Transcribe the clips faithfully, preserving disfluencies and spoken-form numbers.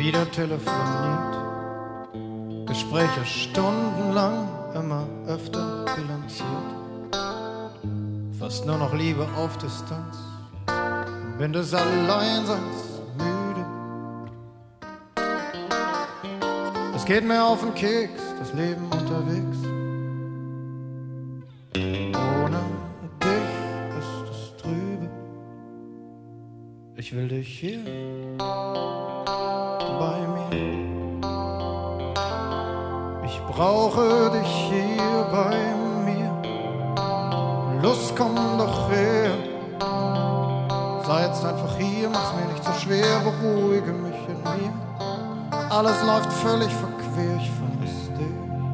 wieder telefoniert, Gespräche stundenlang, immer öfter bilanziert. Fast nur noch Liebe auf Distanz, bin des Alleinseins müde. Es geht mir auf den Keks, das Leben unterwegs. Ohne dich ist es trübe. Ich will dich hier bei mir. Ich brauche dich hier bei mir. Lust, komm doch her. Sei jetzt einfach hier, mach's mir nicht so schwer, beruhige mich in mir. Alles läuft völlig verquer, ich vermiss dich.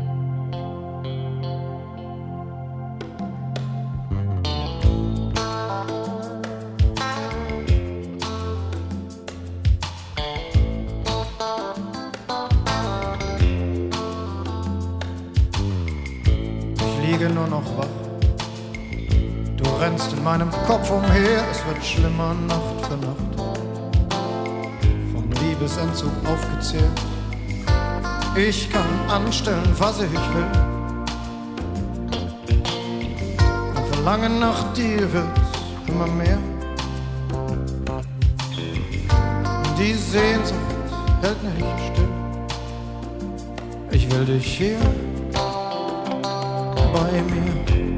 Ich liege nur noch wach. Du rennst in meinem Kopf umher, es wird schlimmer Nacht für Nacht. Vom Liebesentzug aufgezehrt. Ich kann anstellen, was ich will. Mein Verlangen nach dir wird immer mehr. Die Sehnsucht hält nicht still. Ich will dich hier bei mir.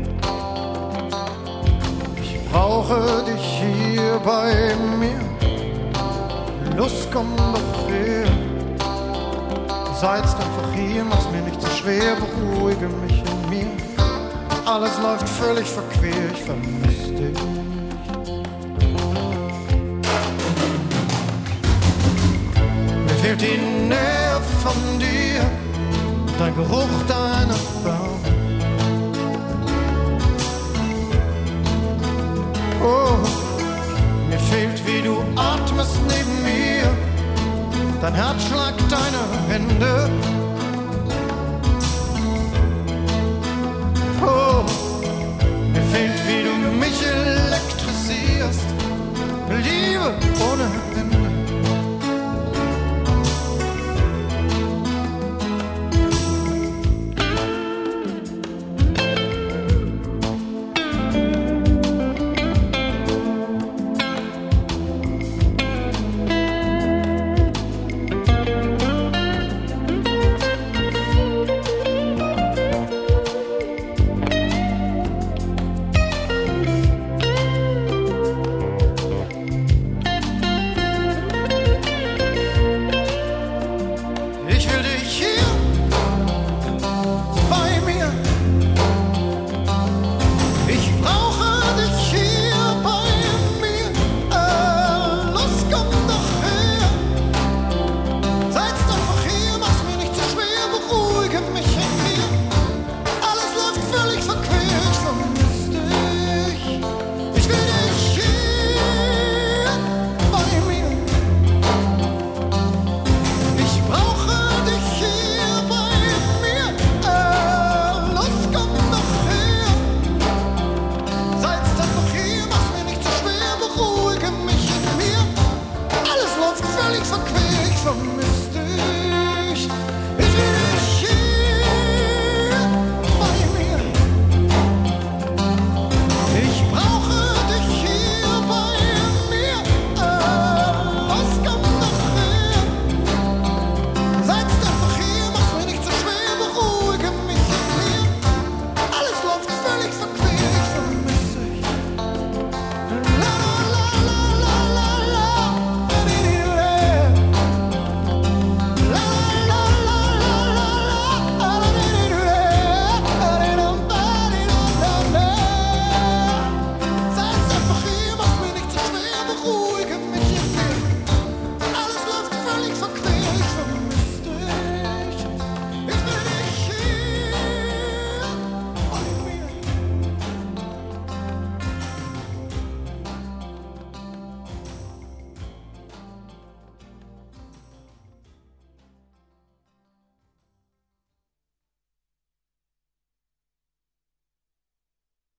Ich brauche dich hier bei mir. Lust, komm doch her. Sei jetzt einfach hier, mach's mir nicht so schwer, beruhige mich in mir. Alles läuft völlig verquer, ich vermiss dich. Mir fehlt die Nähe von dir, dein Geruch deiner Frauen. Oh, mir fehlt, wie du atmest neben mir, dein Herzschlag, deine Hände.